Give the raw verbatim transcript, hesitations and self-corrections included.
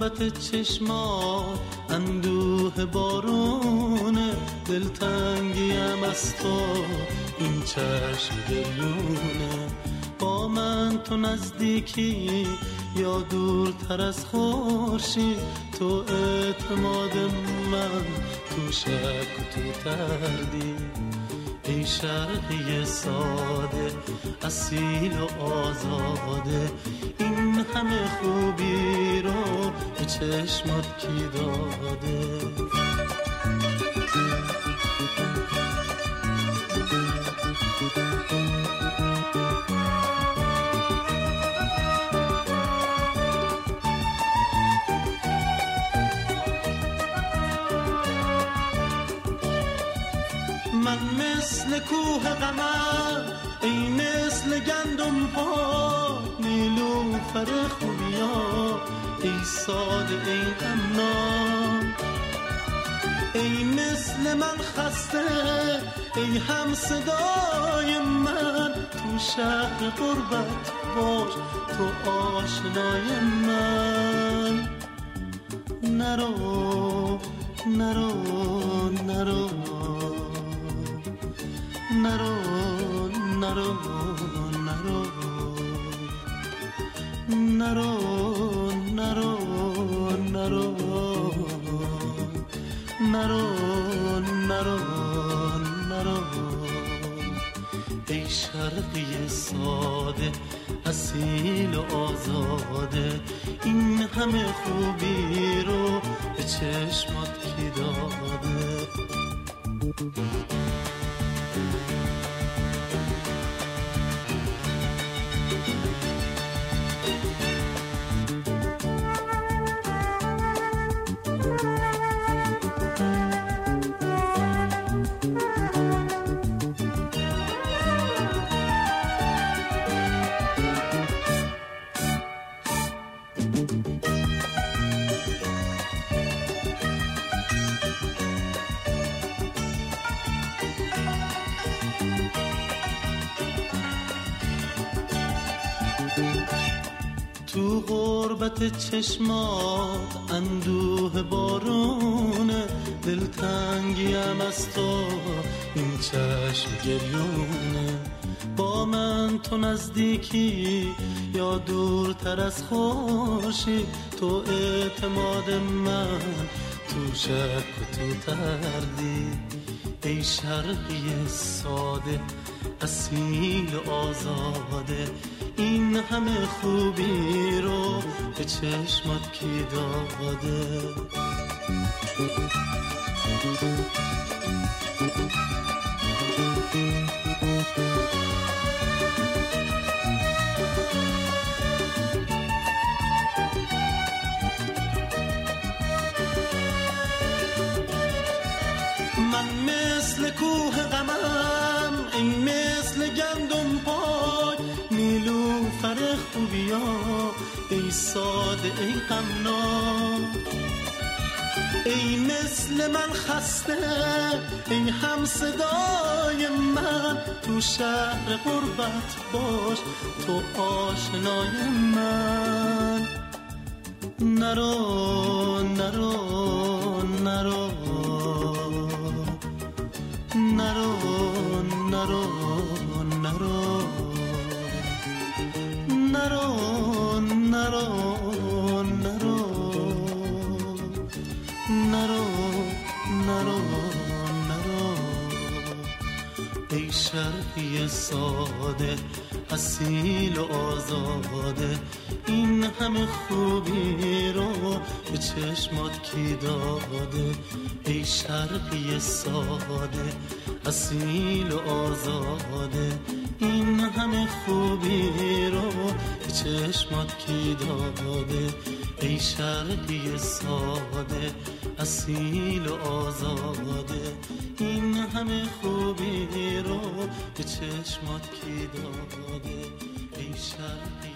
غربت چشمات اندوه بارونه، دلتنگیم از تو این چشم گریونه. با من تو نزدیکی یا دورتر از خورشید، تو اعتماد من تو شک و تو تردید. ای شرقی ساده اصیل و آزاده، این همه خوبی رو به چشمات کی داده؟ من مثل کوه قمر، ای مثل گندم پا، نیلوفر خوبیا، ای ساده ای غمناک. ای مثل من خسته، ای هم صدای من، تو شهر غربت باش تو آشنای من. نرو نرو نرو نرو نرو نرو نرو نرو نرو نرو نرو نرو. ای شرقی ساده اصیل و آزاده، این همه خوبی رو به چشمات کی داده؟ تو غربت چشمات اندوه بارونه، دلتنگیم از تو این چشم گریونه. با من تو نزدیکی یا دورتر از خورشید، تو اعتماد من تو شک و تو تردید. ای شرقی ساده اصیل و آزاده، این همه خوبی رو به چشمات کی داده؟ من مثل کوه قمرم، این مثل گندم پای، نیلوفر خوبیا، ای ساده ای غمناک. ای مثل من خسته، ای هم صدای من، تو شهر غربت باش تو آشنای من. نرو نرو نرو نرو نرو نرو نرو نرو نرو نرو نرو نرو. ای شرقی ساده اصیل و آزاده، این همه خوبی رو به چشمات کی داده؟ ای شرقی ساده اصیل و آزاده، این همه خوبی رو به چشمات کی داده؟ ای شرقی ساده اصیل و آزاده، این همه خوبی رو به چشمات کی داده؟ ای شرقی